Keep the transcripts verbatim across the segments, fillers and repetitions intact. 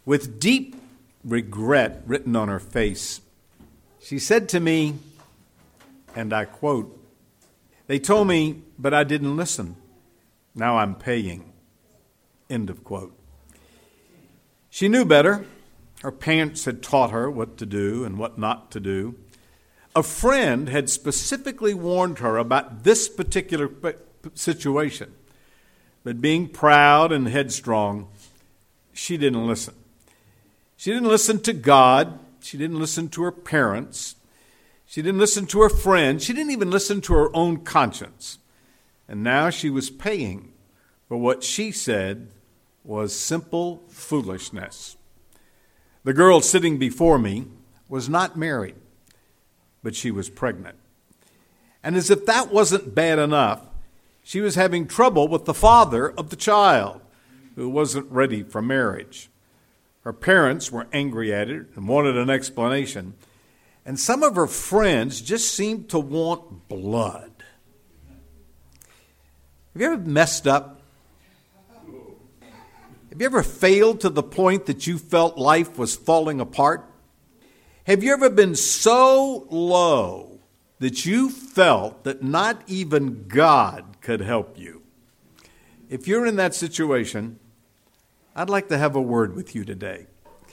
With deep regret written on her face, she said to me, and I quote, "They told me, but I didn't listen. Now I'm paying." End of quote. She knew better. Her parents had taught her what to do and what not to do. A friend had specifically warned her about this particular situation. But being proud and headstrong, she didn't listen. She didn't listen to God. She didn't listen to her parents. She didn't listen to her friends. She didn't even listen to her own conscience. And now she was paying for what she said was simple foolishness. The girl sitting before me was not married, but she was pregnant. And as if that wasn't bad enough, she was having trouble with the father of the child, who wasn't ready for marriage. Her parents were angry at it and wanted an explanation. And some of her friends just seemed to want blood. Have you ever messed up? Have you ever failed to the point that you felt life was falling apart? Have you ever been so low that you felt that not even God could help you? If you're in that situation, I'd like to have a word with you today.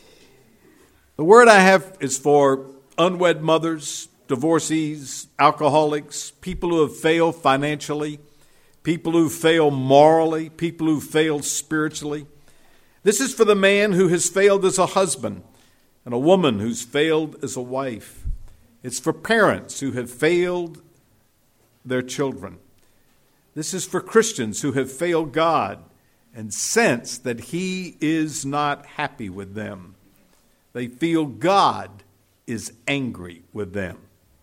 The word I have is for unwed mothers, divorcees, alcoholics, people who have failed financially, people who fail morally, people who fail spiritually. This is for the man who has failed as a husband and a woman who's failed as a wife. It's for parents who have failed their children. This is for Christians who have failed God and sense that He is not happy with them. They feel God is angry with them.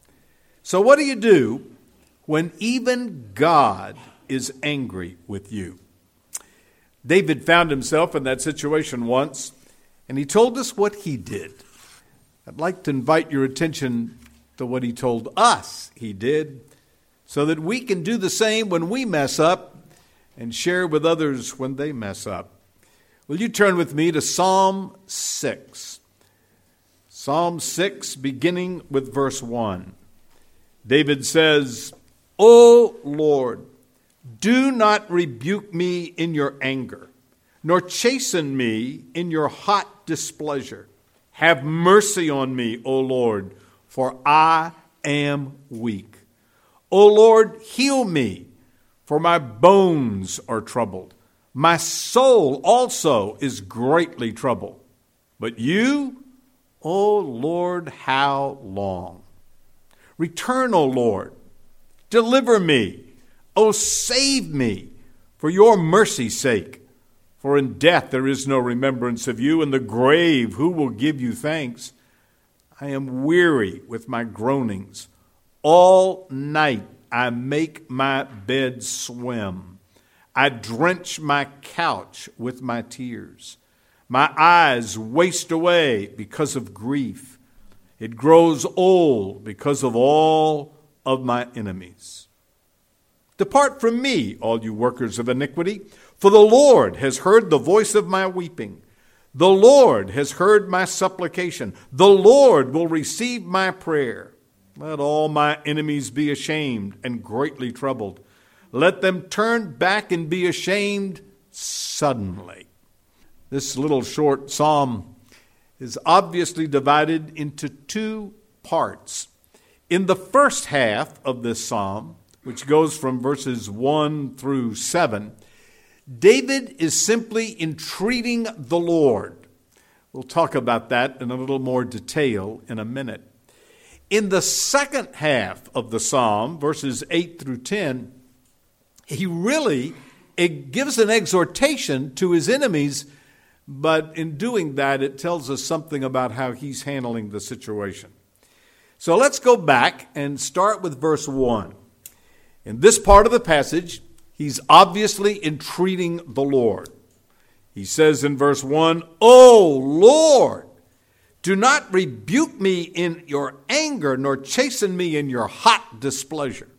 So what do you do when even God is angry with you? David found himself in that situation once, and he told us what he did. I'd like to invite your attention to what he told us he did, so that we can do the same when we mess up and share with others when they mess up. Will you turn with me to Psalm six? Psalm six, beginning with verse one. David says, "O Lord, do not rebuke me in your anger, nor chasten me in your hot displeasure. Have mercy on me, O Lord, for I am weak. O Lord, heal me, for my bones are troubled. My soul also is greatly troubled. But you, O Lord, how long? Return, O Lord, deliver me. O save me for your mercy's sake. For in death there is no remembrance of you. In the grave, who will give you thanks? I am weary with my groanings. All night I make my bed swim. I drench my couch with my tears. My eyes waste away because of grief. It grows old because of all of my enemies. Depart from me, all you workers of iniquity, for the Lord has heard the voice of my weeping. The Lord has heard my supplication. The Lord will receive my prayer. Let all my enemies be ashamed and greatly troubled. Let them turn back and be ashamed suddenly." This little short psalm is obviously divided into two parts. In the first half of this psalm, which goes from verses one through seven, David is simply entreating the Lord. We'll talk about that in a little more detail in a minute. In the second half of the psalm, verses eight through ten, he really it gives an exhortation to his enemies, but in doing that, it tells us something about how he's handling the situation. So let's go back and start with verse one. In this part of the passage, he's obviously entreating the Lord. He says in verse one, "O Lord, do not rebuke me in your anger, nor chasten me in your hot displeasure."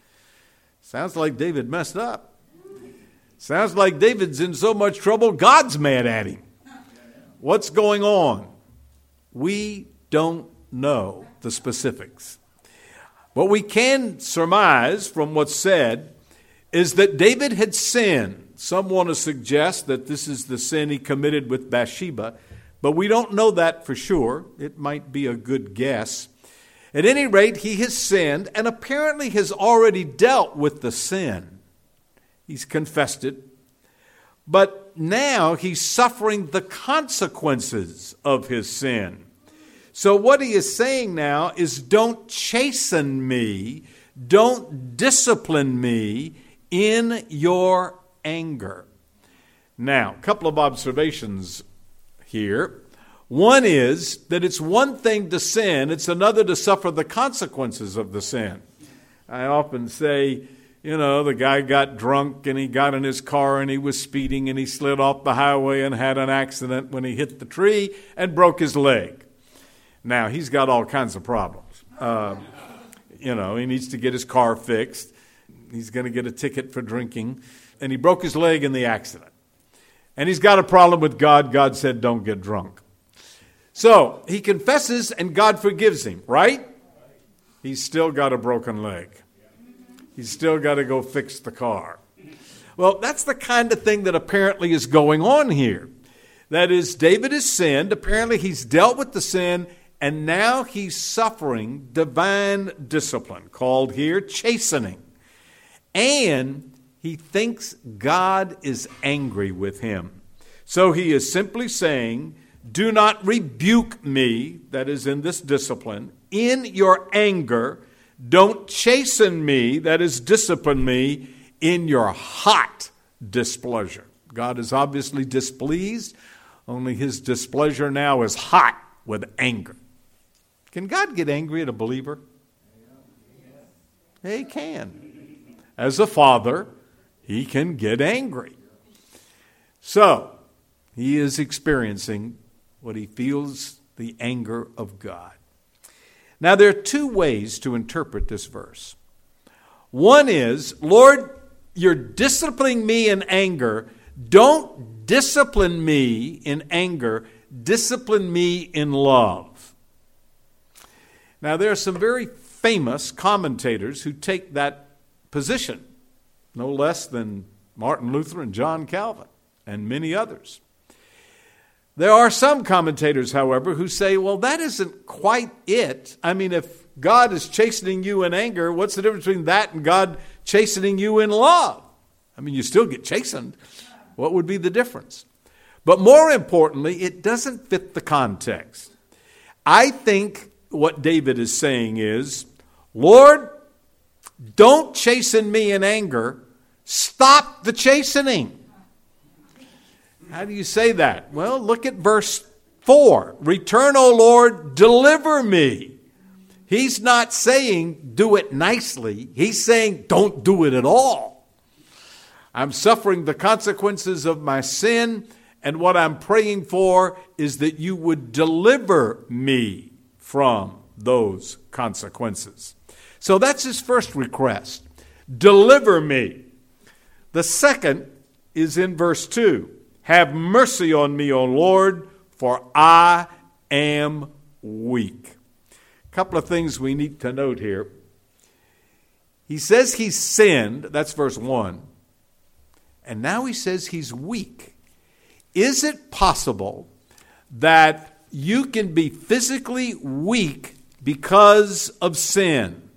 Sounds like David messed up. Sounds like David's in so much trouble, God's mad at him. What's going on? We don't know the specifics. What we can surmise from what's said is that David had sinned. Some want to suggest that this is the sin he committed with Bathsheba, but we don't know that for sure. It might be a good guess. At any rate, he has sinned and apparently has already dealt with the sin. He's confessed it. But now he's suffering the consequences of his sin. So what he is saying now is, don't chasten me, don't discipline me in your anger. Now, a couple of observations here. One is that it's one thing to sin, it's another to suffer the consequences of the sin. I often say, you know, the guy got drunk and he got in his car and he was speeding and he slid off the highway and had an accident when he hit the tree and broke his leg. Now, he's got all kinds of problems. Uh, you know, he needs to get his car fixed. He's going to get a ticket for drinking. And he broke his leg in the accident. And he's got a problem with God. God said, don't get drunk. So he confesses and God forgives him, right? He's still got a broken leg. He's still got to go fix the car. Well, that's the kind of thing that apparently is going on here. That is, David has sinned. Apparently he's dealt with the sin, and now he's suffering divine discipline, called here chastening. And he thinks God is angry with him. So he is simply saying, do not rebuke me, that is in this discipline, in your anger. Don't chasten me, that is discipline me, in your hot displeasure. God is obviously displeased, only his displeasure now is hot with anger. Can God get angry at a believer? He can. As a father, he can get angry. So, he is experiencing what he feels the anger of God. Now, there are two ways to interpret this verse. One is, Lord, you're disciplining me in anger. Don't discipline me in anger. Discipline me in love. Now, there are some very famous commentators who take that position, no less than Martin Luther and John Calvin and many others. There are some commentators, however, who say, well, that isn't quite it. I mean, if God is chastening you in anger, what's the difference between that and God chastening you in love? I mean, you still get chastened. What would be the difference? But more importantly, it doesn't fit the context. I think what David is saying is, Lord, don't chasten me in anger. Stop the chastening. How do you say that? Well, look at verse four. Return, O Lord, deliver me. He's not saying do it nicely. He's saying don't do it at all. I'm suffering the consequences of my sin, and what I'm praying for is that you would deliver me from those consequences. So that's his first request. Deliver me. The second is in verse two. Have mercy on me, O Lord, for I am weak. A couple of things we need to note here. He says he's sinned. That's verse one. And now he says he's weak. Is it possible that you can be physically weak because of sin?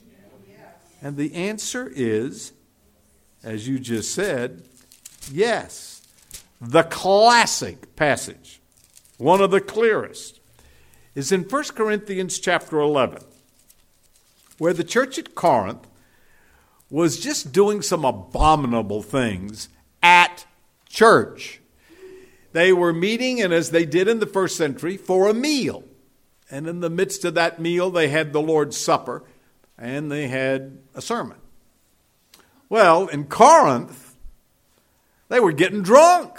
And the answer is, as you just said, yes. The classic passage, one of the clearest, is in First Corinthians chapter eleven, where the church at Corinth was just doing some abominable things at church. They were meeting, and as they did in the first century, for a meal. And in the midst of that meal, they had the Lord's Supper, and they had a sermon. Well, in Corinth, they were getting drunk.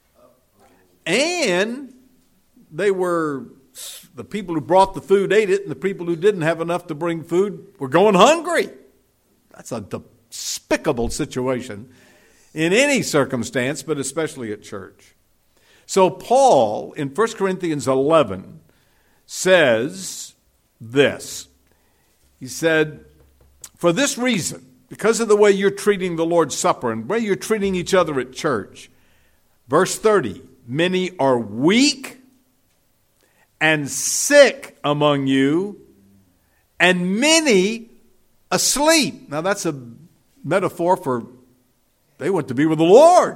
And they were, the people who brought the food ate it, and the people who didn't have enough to bring food were going hungry. That's a despicable situation in any circumstance, but especially at church. So Paul, in First Corinthians eleven, says this. He said, for this reason, because of the way you're treating the Lord's Supper and the way you're treating each other at church, verse thirty, many are weak and sick among you, and many asleep. Now that's a metaphor for they went to be with the Lord.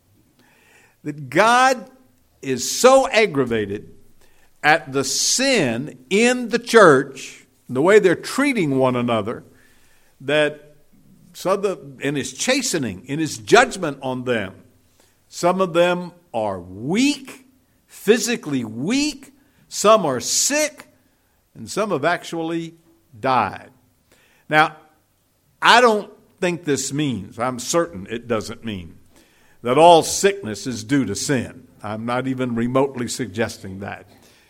That God is so aggravated at the sin in the church, the way they're treating one another, that so the, in his chastening, in his judgment on them, some of them are weak, physically weak, some are sick, and some have actually died. Now, I don't think this means, I'm certain it doesn't mean, that all sickness is due to sin. I'm not even remotely suggesting that.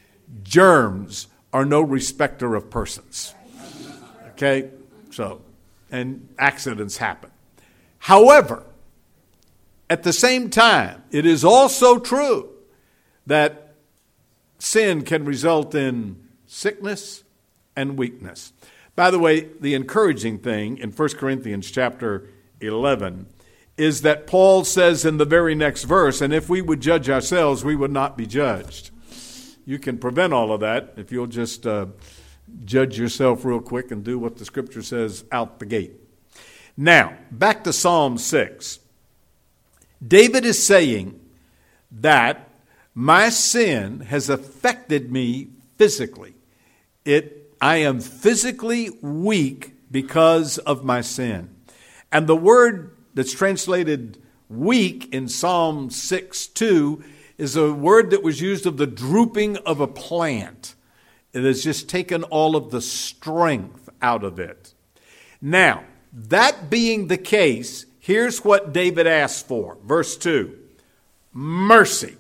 Germs are no respecter of persons. Okay? So, and accidents happen. However, at the same time, it is also true that sin can result in sickness and weakness. By the way, the encouraging thing in First Corinthians chapter eleven is that Paul says in the very next verse, and if we would judge ourselves, we would not be judged. You can prevent all of that if you'll just uh, judge yourself real quick and do what the Scripture says out the gate. Now, back to Psalm six. David is saying that my sin has affected me physically. It I am physically weak because of my sin. And the word that's translated weak in Psalm six two is a word that was used of the drooping of a plant. It has just taken all of the strength out of it. Now, that being the case, here's what David asked for. Verse two, mercy.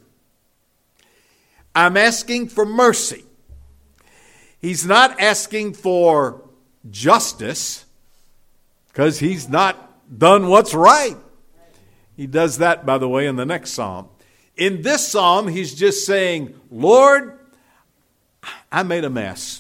I'm asking for mercy. He's not asking for justice because he's not done what's right. He does that, by the way, in the next psalm. In this psalm, he's just saying, Lord, I made a mess.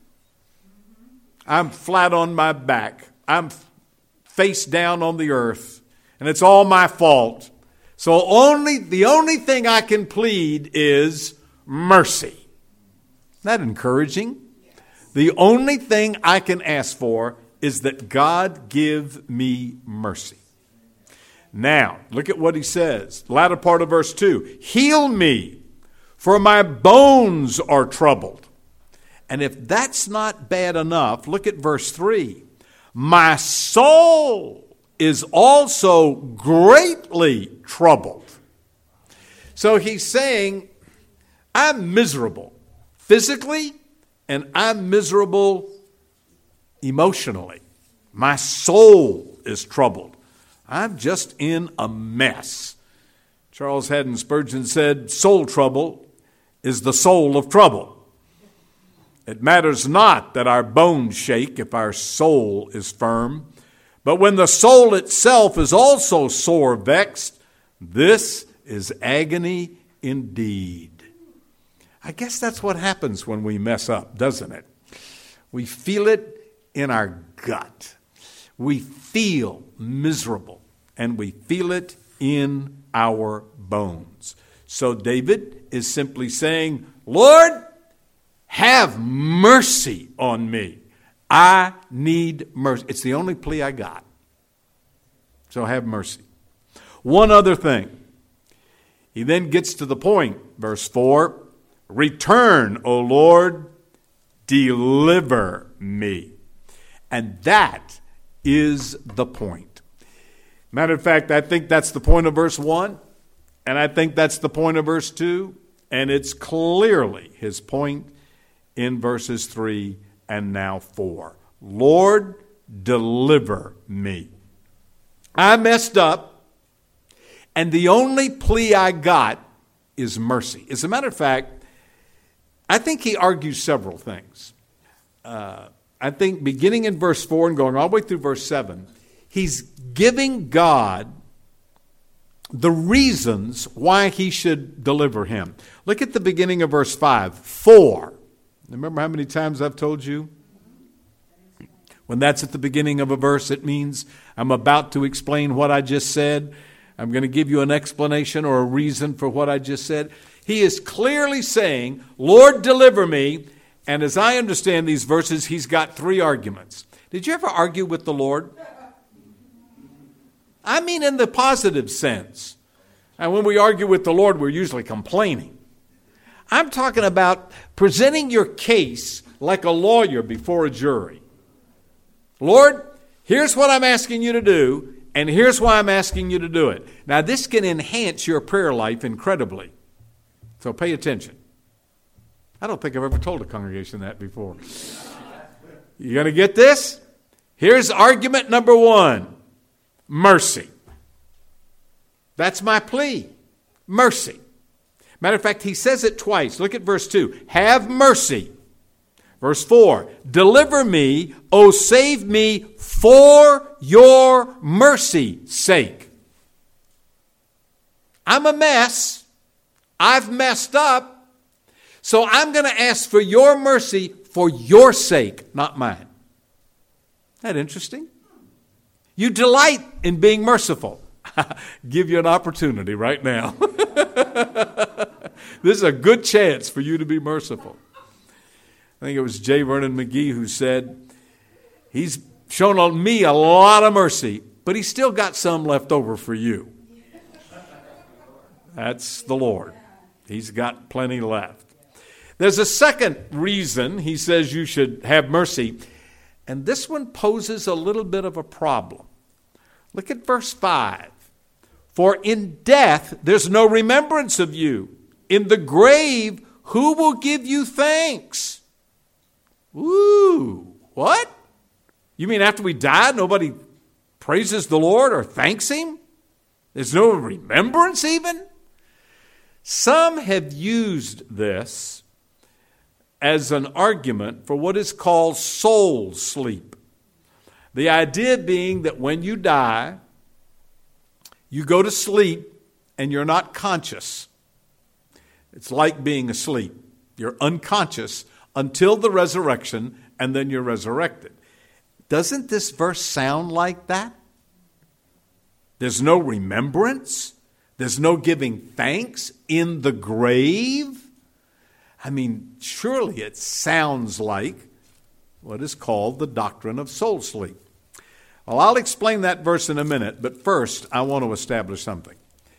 I'm flat on my back. I'm face down on the earth, and it's all my fault. So only the only thing I can plead is mercy. Isn't that encouraging? The only thing I can ask for is that God give me mercy. Now, look at what he says. The latter part of verse two. Heal me, for my bones are troubled. And if that's not bad enough, look at verse three. My soul is also greatly troubled. So he's saying, I'm miserable physically, and I'm miserable emotionally. My soul is troubled. I'm just in a mess. Charles Haddon Spurgeon said, soul trouble is the soul of trouble. It matters not that our bones shake if our soul is firm, but when the soul itself is also sore vexed, this is agony indeed. I guess that's what happens when we mess up, doesn't it? We feel it in our gut. We feel miserable, and we feel it in our bones. So David is simply saying, Lord, have mercy on me. I need mercy. It's the only plea I got. So have mercy. One other thing. He then gets to the point, verse four. Return, O Lord, deliver me. And that is the point. Matter of fact, I think that's the point of verse one, and I think that's the point of verse two, and it's clearly his point in verses three and now four. Lord, deliver me. I messed up, and the only plea I got is mercy. As a matter of fact, I think he argues several things. Uh, I think beginning in verse four and going all the way through verse seven, he's giving God the reasons why he should deliver him. Look at the beginning of verse five. For. Remember how many times I've told you? When that's at the beginning of a verse, it means I'm about to explain what I just said. I'm going to give you an explanation or a reason for what I just said. He is clearly saying, Lord, deliver me. And as I understand these verses, he's got three arguments. Did you ever argue with the Lord? I mean in the positive sense. And when we argue with the Lord, we're usually complaining. I'm talking about presenting your case like a lawyer before a jury. Lord, here's what I'm asking you to do, and here's why I'm asking you to do it. Now, this can enhance your prayer life incredibly. So pay attention. I don't think I've ever told a congregation that before. You going to get this? Here's argument number one. Mercy. That's my plea. Mercy. Matter of fact, he says it twice. Look at verse two. Have mercy. Verse four. Deliver me, O save me for your mercy's sake. I'm a mess. I've messed up. So I'm going to ask for your mercy for your sake, not mine. Isn't that interesting? You delight in being merciful. Give you an opportunity right now. This is a good chance for you to be merciful. I think it was J. Vernon McGee who said, he's shown on me a lot of mercy, but he's still got some left over for you. That's the Lord. He's got plenty left. There's a second reason he says you should have mercy, and this one poses a little bit of a problem. Look at verse five. For in death there's no remembrance of you. In the grave, who will give you thanks? Ooh, what? You mean after we die, nobody praises the Lord or thanks him? There's no remembrance even? Some have used this as an argument for what is called soul sleep. The idea being that when you die, you go to sleep and you're not conscious. It's like being asleep. You're unconscious until the resurrection, and then you're resurrected. Doesn't this verse sound like that? There's no remembrance. There's no giving thanks in the grave. I mean, surely it sounds like what is called the doctrine of soul sleep. Well, I'll explain that verse in a minute, but first I want to establish something.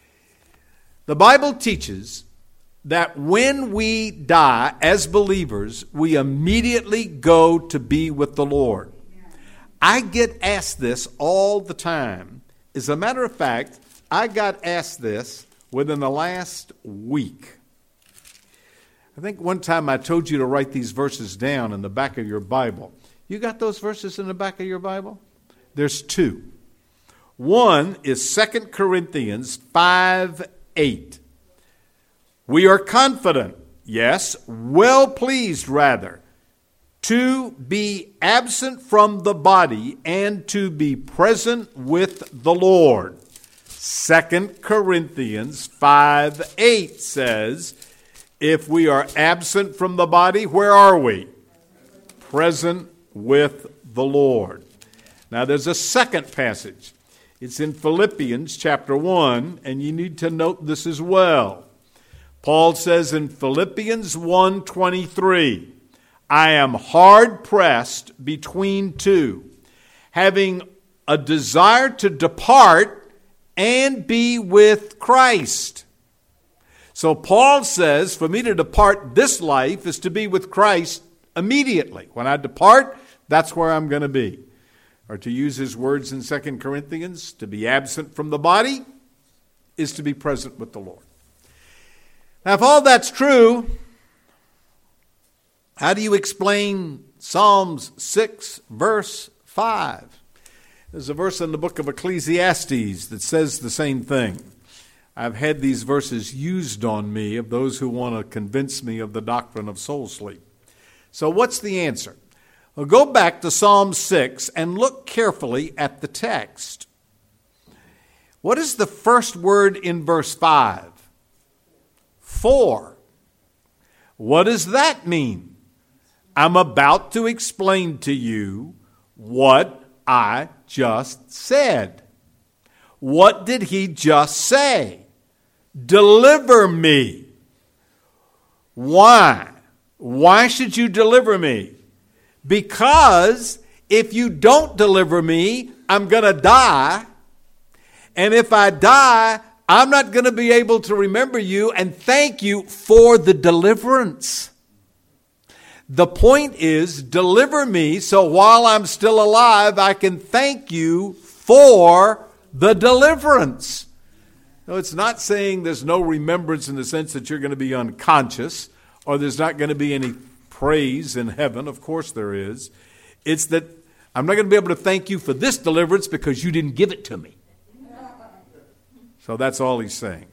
The Bible teaches that when we die as believers, we immediately go to be with the Lord. I get asked this all the time. As a matter of fact, I got asked this within the last week. I think one time I told you to write these verses down in the back of your Bible. You got those verses in the back of your Bible? There's two. One is Second Corinthians five eight. We are confident, yes, well pleased rather, to be absent from the body and to be present with the Lord. Second Corinthians five eight says, if we are absent from the body, where are we? Present with the Lord. Now there's a second passage. It's in Philippians chapter one, and you need to note this as well. Paul says in Philippians one twenty-three, I am hard pressed between two, having a desire to depart and be with Christ. So Paul says, for me to depart this life is to be with Christ immediately. When I depart, that's where I'm going to be. Or to use his words in Second Corinthians, to be absent from the body is to be present with the Lord. Now, if all that's true, how do you explain Psalms six, verse five? There's a verse in the book of Ecclesiastes that says the same thing. I've had these verses used on me of those who want to convince me of the doctrine of soul sleep. So what's the answer? Well, go back to Psalm six and look carefully at the text. What is the first word in verse five? For. What does that mean? I'm about to explain to you what I just said. What did he just say? Deliver me. Why? Why should you deliver me? Because if you don't deliver me, I'm going to die. And if I die, I'm not going to be able to remember you and thank you for the deliverance. The point is, deliver me so while I'm still alive, I can thank you for the deliverance. No, it's not saying there's no remembrance in the sense that you're going to be unconscious or there's not going to be any praise in heaven. Of course there is. It's that I'm not going to be able to thank you for this deliverance because you didn't give it to me. So that's all he's saying.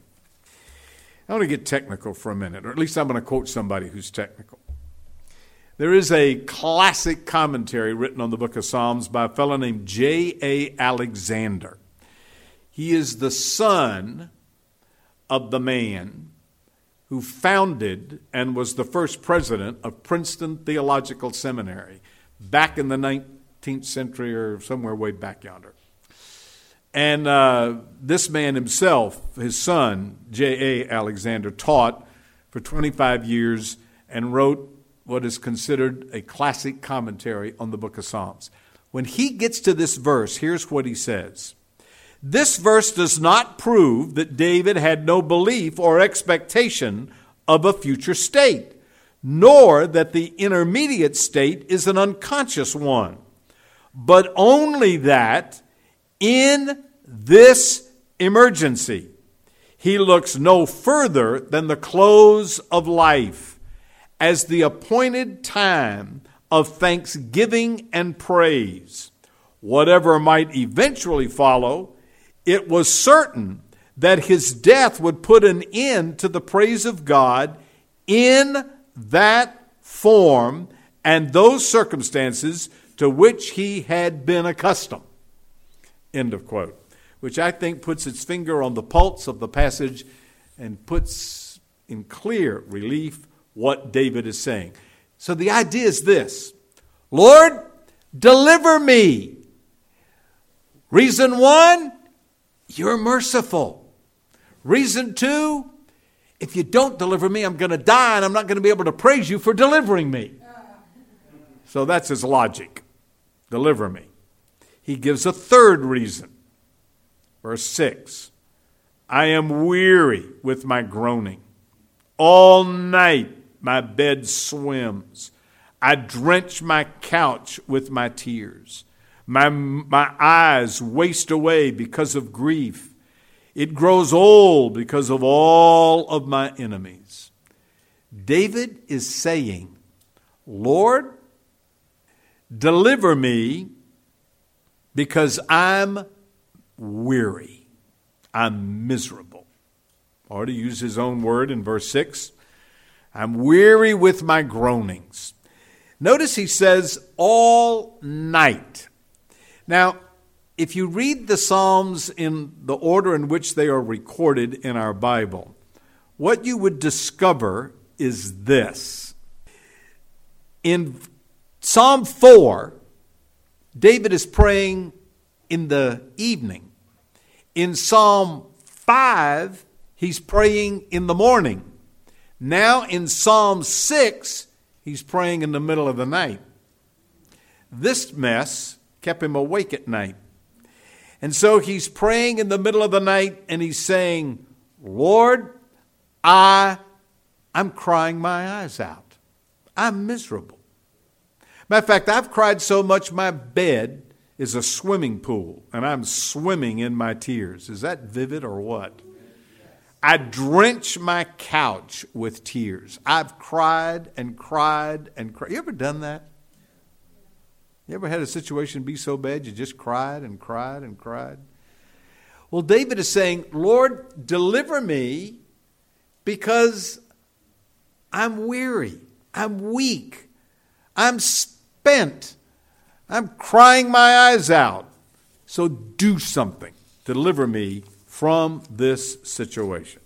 I want to get technical for a minute, or at least I'm going to quote somebody who's technical. There is a classic commentary written on the book of Psalms by a fellow named J A Alexander. He is the son of the man who founded and was the first president of Princeton Theological Seminary back in the nineteenth century or somewhere way back yonder. And uh, this man himself, his son, J A Alexander, taught for twenty-five years and wrote what is considered a classic commentary on the book of Psalms. When he gets to this verse, here's what he says. This verse does not prove that David had no belief or expectation of a future state, nor that the intermediate state is an unconscious one, but only that in this emergency, he looks no further than the close of life as the appointed time of thanksgiving and praise. Whatever might eventually follow, it was certain that his death would put an end to the praise of God in that form and those circumstances to which he had been accustomed. End of quote. Which I think puts its finger on the pulse of the passage and puts in clear relief what David is saying. So the idea is this: Lord, deliver me. Reason one, you're merciful. Reason two, if you don't deliver me, I'm going to die and I'm not going to be able to praise you for delivering me. So that's his logic. Deliver me. He gives a third reason. Verse six, I am weary with my groaning. All night my bed swims. I drench my couch with my tears. My, my eyes waste away because of grief. It grows old because of all of my enemies. David is saying, Lord, deliver me because I'm weary. I'm miserable. Or to use his own word in verse six, I'm weary with my groanings. Notice he says all night. Now, if you read the Psalms in the order in which they are recorded in our Bible, what you would discover is this. In Psalm four, David is praying in the evening. In Psalm five, he's praying in the morning. Now in Psalm six, he's praying in the middle of the night. This mess kept him awake at night. And so he's praying in the middle of the night and he's saying, Lord, I, I'm crying my eyes out. I'm miserable. Matter of fact, I've cried so much my bed is a swimming pool and I'm swimming in my tears. Is that vivid or what? I drench my couch with tears. I've cried and cried and cried. You ever done that? You ever had a situation be so bad you just cried and cried and cried? Well, David is saying, Lord, deliver me because I'm weary. I'm weak. I'm spent. I'm crying my eyes out. So do something. Deliver me from this situation.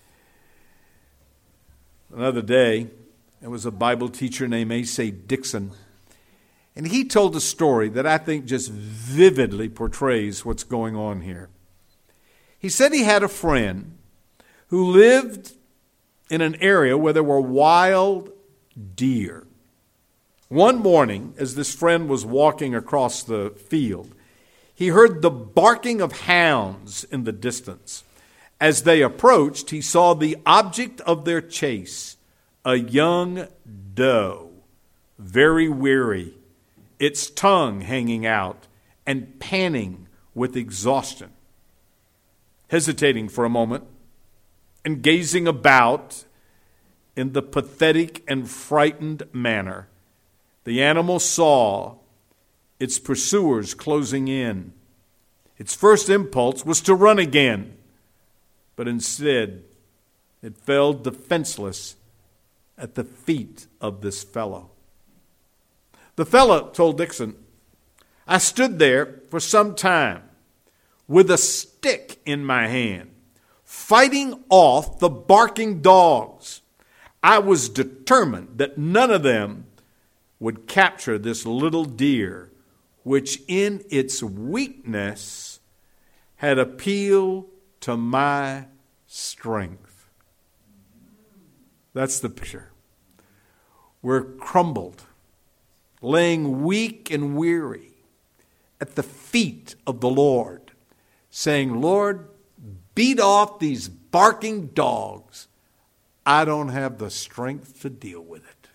Another day, there was a Bible teacher named Asa Dixon, and he told a story that I think just vividly portrays what's going on here. He said he had a friend who lived in an area where there were wild deer. One morning, as this friend was walking across the field, he heard the barking of hounds in the distance. As they approached, he saw the object of their chase, a young doe, very weary, its tongue hanging out and panting with exhaustion. Hesitating for a moment and gazing about in the pathetic and frightened manner, the animal saw its pursuers closing in. Its first impulse was to run again, but instead it fell defenseless at the feet of this fellow. The fellow told Dixon, I stood there for some time with a stick in my hand, fighting off the barking dogs. I was determined that none of them would capture this little deer, which in its weakness had appealed to my strength. That's the picture. We're crumbled, laying weak and weary at the feet of the Lord, saying, Lord, beat off these barking dogs. I don't have the strength to deal with it.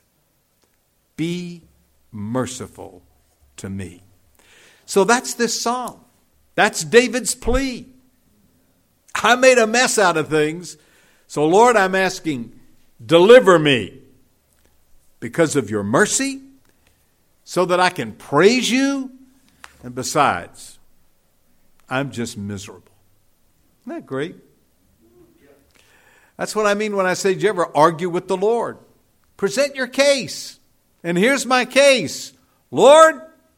Be merciful to me. So that's this psalm. That's David's plea. I made a mess out of things. So Lord, I'm asking, deliver me because of your mercy so that I can praise you. And besides, I'm just miserable. Isn't that great? That's what I mean when I say, did you ever argue with the Lord? Present your case. And here's my case. Lord,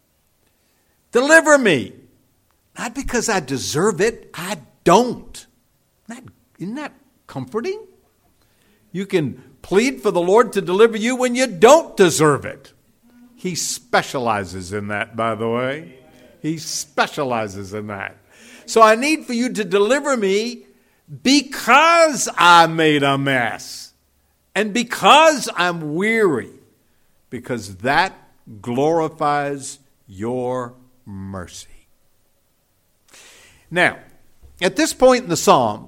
deliver me. Not because I deserve it. I don't. Isn't that, isn't that comforting? You can plead for the Lord to deliver you when you don't deserve it. He specializes in that, by the way. He specializes in that. So I need for you to deliver me because I made a mess and because I'm weary, because that glorifies your mercy. Now, at this point in the psalm,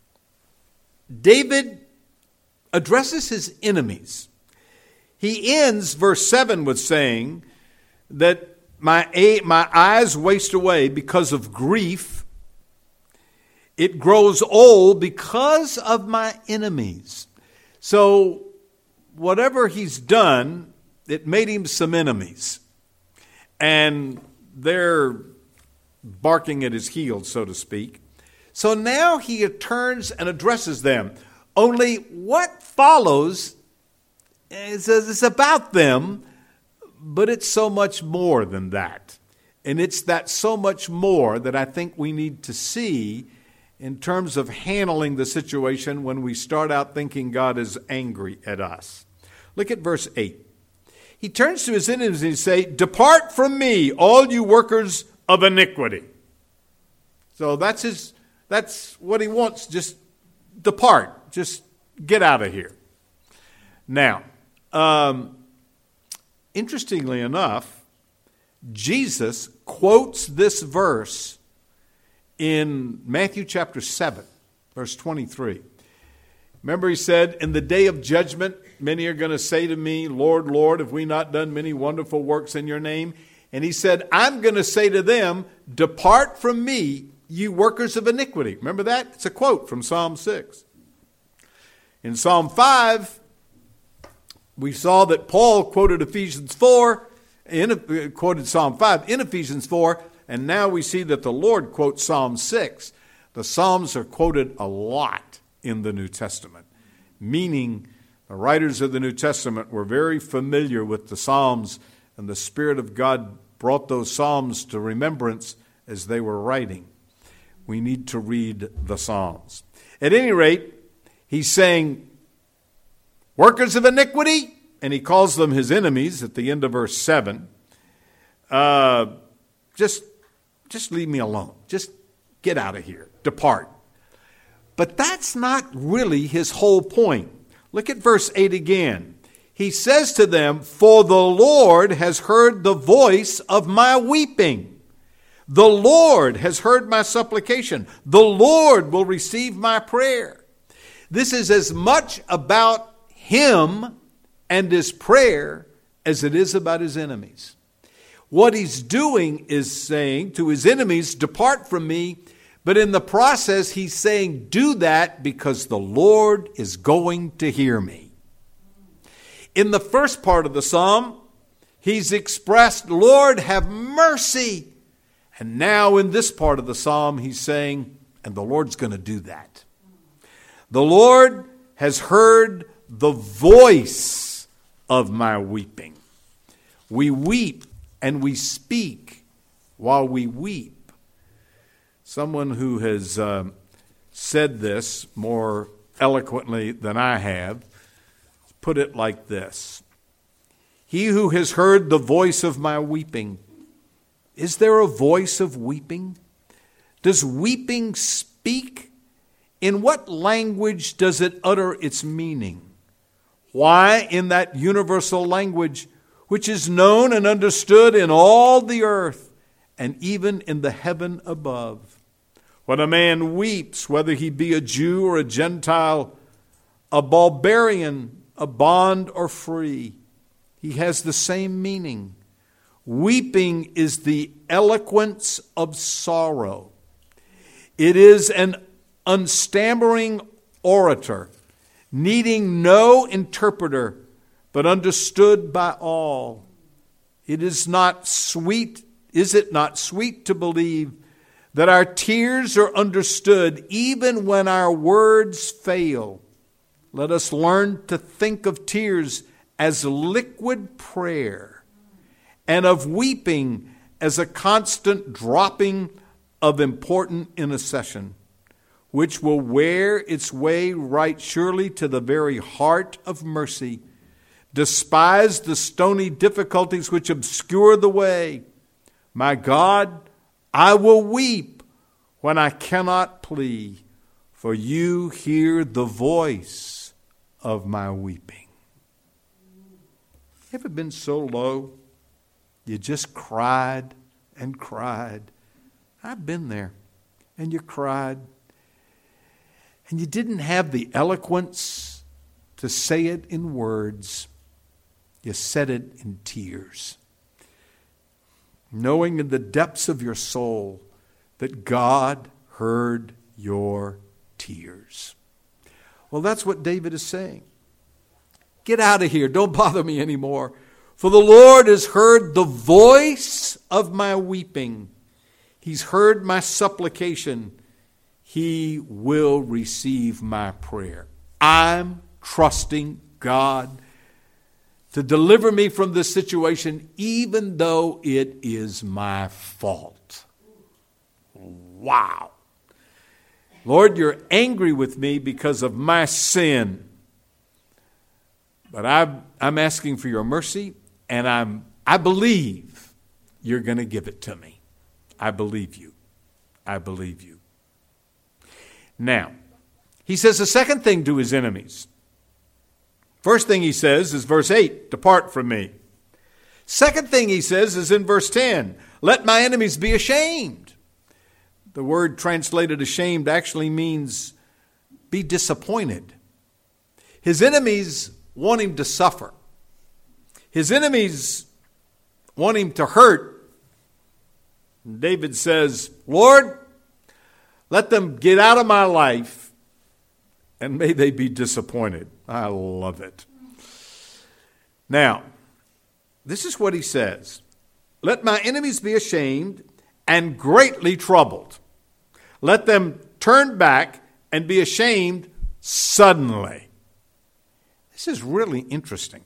David addresses his enemies. He ends verse seven with saying that my, my eyes waste away because of grief. It grows old because of my enemies. So whatever he's done, it made him some enemies. And they're barking at his heels, so to speak. So now he turns and addresses them. Only what follows is, is about them, but it's so much more than that. And it's that so much more that I think we need to see in terms of handling the situation when we start out thinking God is angry at us. Look at verse eight. He turns to his enemies and he says, depart from me, all you workers of iniquity. So that's his, that's what he wants. Just depart. Just get out of here. Now, um, interestingly enough, Jesus quotes this verse in Matthew chapter seven, verse twenty-three. Remember he said, in the day of judgment, many are going to say to me, Lord, Lord, have we not done many wonderful works in your name? And he said, I'm going to say to them, depart from me, you workers of iniquity. Remember that? It's a quote from Psalm six. In Psalm five, we saw that Paul quoted Ephesians four, in, quoted Psalm five in Ephesians four, and now we see that the Lord quotes Psalm six. The Psalms are quoted a lot in the New Testament, meaning the writers of the New Testament were very familiar with the Psalms, and the Spirit of God brought those Psalms to remembrance as they were writing. we need to read the Psalms. At any rate, he's saying, workers of iniquity, and he calls them his enemies at the end of verse seven. Uh, just, just leave me alone. Just get out of here. Depart. But that's not really his whole point. Look at verse eight again. He says to them, for the Lord has heard the voice of my weeping. The Lord has heard my supplication. The Lord will receive my prayer. This is as much about him and his prayer as it is about his enemies. What he's doing is saying to his enemies, depart from me. But in the process, he's saying, do that because the Lord is going to hear me. In the first part of the psalm, he's expressed, Lord, have mercy. And now in this part of the psalm, he's saying, and the Lord's going to do that. The Lord has heard the voice of my weeping. We weep and we speak while we weep. Someone who has uh, said this more eloquently than I have put it like this. He who has heard the voice of my weeping. Is there a voice of weeping? Does weeping speak? In what language does it utter its meaning? Why, in that universal language, which is known and understood in all the earth and even in the heaven above. When a man weeps, whether he be a Jew or a Gentile, a barbarian, a bond or free, he has the same meaning. Weeping is the eloquence of sorrow. It is an unstammering orator, needing no interpreter, but understood by all. It is not sweet, is it not sweet to believe that our tears are understood even when our words fail? Let us learn to think of tears as liquid prayer and of weeping as a constant dropping of important intercession, which will wear its way right surely to the very heart of mercy. Despise the stony difficulties which obscure the way. My God, I will weep when I cannot plea, for you hear the voice of my weeping. Ever been so low you just cried and cried? I've been there. And you cried. And you didn't have the eloquence to say it in words. You said it in tears. Knowing in the depths of your soul that God heard your tears. Well, that's what David is saying. Get out of here. Don't bother me anymore. For the Lord has heard the voice of my weeping. He's heard my supplication. He will receive my prayer. I'm trusting God to deliver me from this situation, even though it is my fault. Wow. Lord, you're angry with me because of my sin. But I'm, I'm asking for your mercy, and I'm, I believe you're going to give it to me. I believe you. I believe you. Now, he says a second thing to his enemies. First thing he says is verse eight, depart from me. Second thing he says is in verse ten, let my enemies be ashamed. The word translated ashamed actually means be disappointed. His enemies want him to suffer. His enemies want him to hurt. And David says, Lord, let them get out of my life and may they be disappointed. I love it. Now, this is what he says. Let my enemies be ashamed and greatly troubled. Let them turn back and be ashamed suddenly. This is really interesting.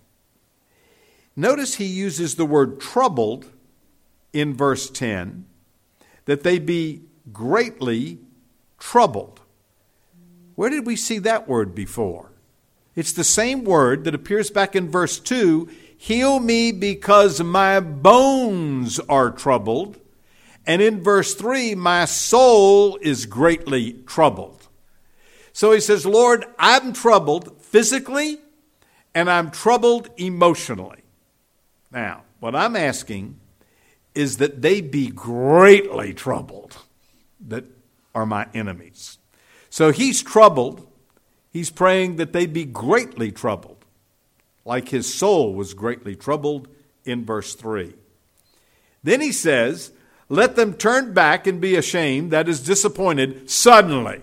Notice he uses the word troubled in verse ten, that they be greatly troubled. Where did we see that word before? It's the same word that appears back in verse two. Heal me because my bones are troubled. And in verse three, my soul is greatly troubled. So he says, Lord, I'm troubled physically and I'm troubled emotionally. Now, what I'm asking is that they be greatly troubled that are my enemies. So he's troubled. He's praying that they be greatly troubled, like his soul was greatly troubled in verse three. Then he says, let them turn back and be ashamed, that is disappointed, suddenly.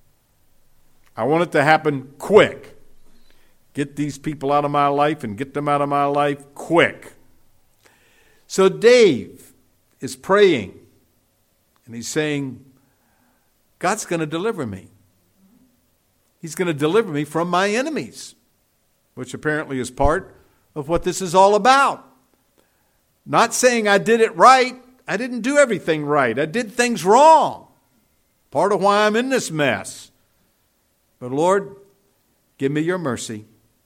I want it to happen quick. Get these people out of my life and get them out of my life quick. So Dave is praying and he's saying, God's going to deliver me. He's going to deliver me from my enemies, which apparently is part of what this is all about. Not saying I did it right. I didn't do everything right. I did things wrong. Part of why I'm in this mess. But Lord, give me your mercy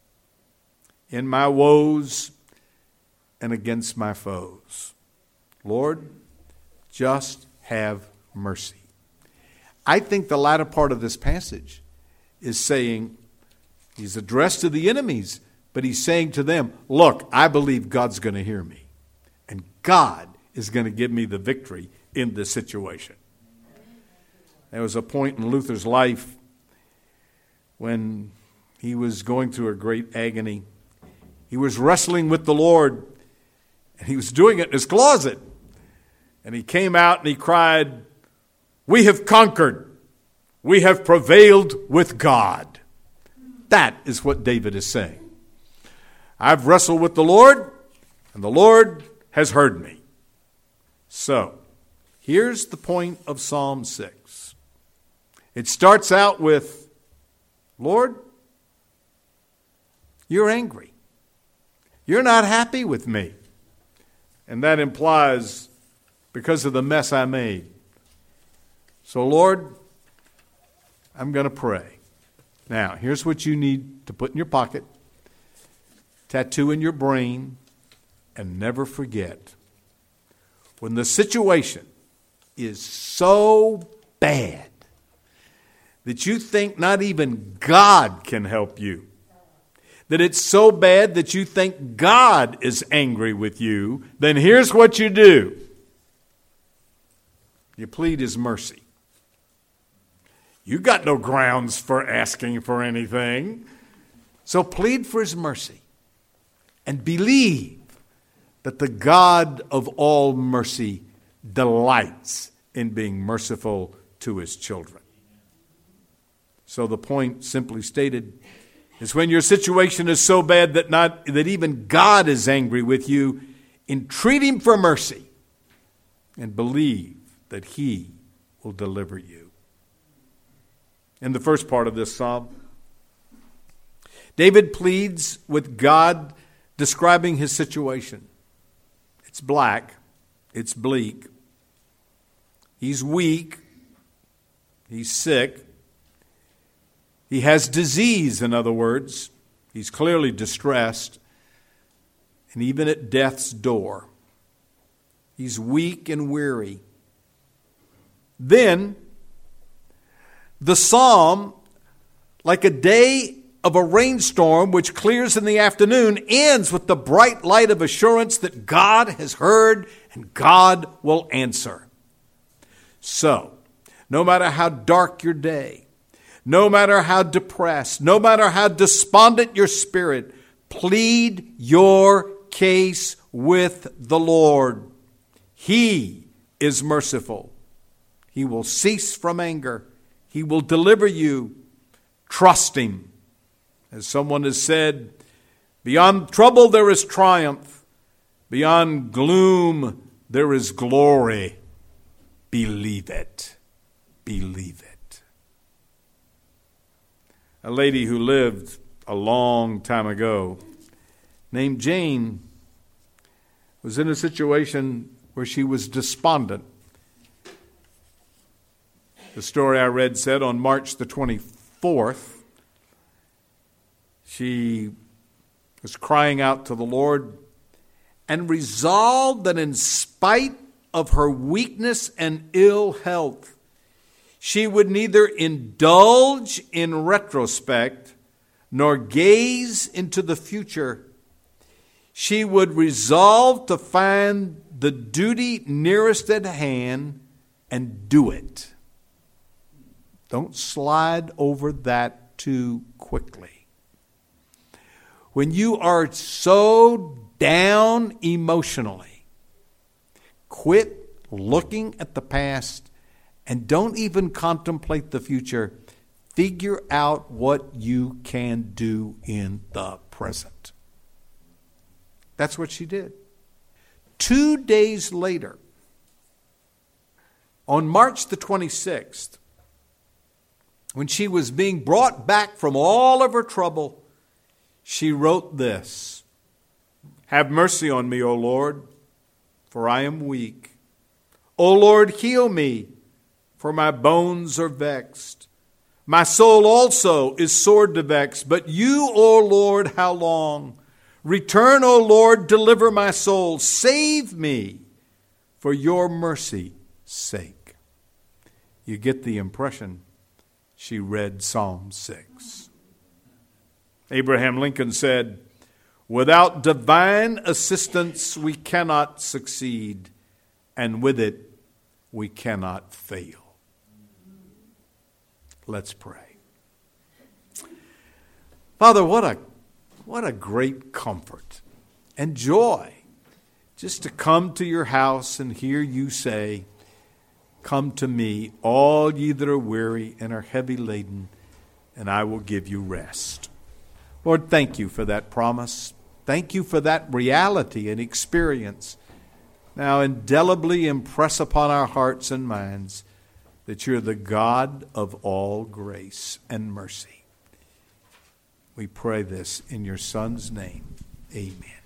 in my woes and against my foes. Lord, just have mercy. I think the latter part of this passage is saying, he's addressed to the enemies, but he's saying to them, look, I believe God's going to hear me. And God is going to give me the victory in this situation. There was a point in Luther's life when he was going through a great agony. He was wrestling with the Lord, and he was doing it in his closet. And he came out and he cried, we have conquered. We have prevailed with God. That is what David is saying. I've wrestled with the Lord, and the Lord has heard me. So, here's the point of Psalm six. It starts out with, Lord, you're angry. You're not happy with me. And that implies because of the mess I made. So, Lord, I'm going to pray. Now, here's what you need to put in your pocket, tattoo in your brain, and never forget. When the situation is so bad that you think not even God can help you, that it's so bad that you think God is angry with you, then here's what you do. You plead his mercy. You got no grounds for asking for anything. So plead for his mercy and believe that the God of all mercy delights in being merciful to his children. So the point, simply stated, is when your situation is so bad that not that even God is angry with you, entreat him for mercy and believe that he will deliver you. In the first part of this psalm, David pleads with God, describing his situation. It's black. It's bleak. He's weak. He's sick. He has disease, in other words. He's clearly distressed. And even at death's door. He's weak and weary. Then, the psalm, like a day of a rainstorm which clears in the afternoon, ends with the bright light of assurance that God has heard and God will answer. So, no matter how dark your day, no matter how depressed, no matter how despondent your spirit, plead your case with the Lord. He is merciful. He will cease from anger. He will deliver you. Trust him. As someone has said, beyond trouble there is triumph. Beyond gloom there is glory. Believe it. Believe it. A lady who lived a long time ago, named Jane, was in a situation where she was despondent. The story I read said on March the twenty-fourth, she was crying out to the Lord and resolved that in spite of her weakness and ill health, she would neither indulge in retrospect nor gaze into the future. She would resolve to find the duty nearest at hand and do it. Don't slide over that too quickly. When you are so down emotionally, quit looking at the past and don't even contemplate the future. Figure out what you can do in the present. That's what she did. Two days later, on March the twenty-sixth, when she was being brought back from all of her trouble, she wrote this: "Have mercy on me, O Lord, for I am weak. O Lord, heal me, for my bones are vexed. My soul also is sore vexed, but you, O Lord, how long? Return, O Lord, deliver my soul. Save me for your mercy's sake." You get the impression she read Psalm six. Abraham Lincoln said, "Without divine assistance we cannot succeed, and with it we cannot fail." Let's pray. Father, what a what a great comfort and joy just to come to your house and hear you say, "Come to me, all ye that are weary and are heavy laden, and I will give you rest." Lord, thank you for that promise. Thank you for that reality and experience. Now indelibly impress upon our hearts and minds that you're the God of all grace and mercy. We pray this in your Son's name. Amen.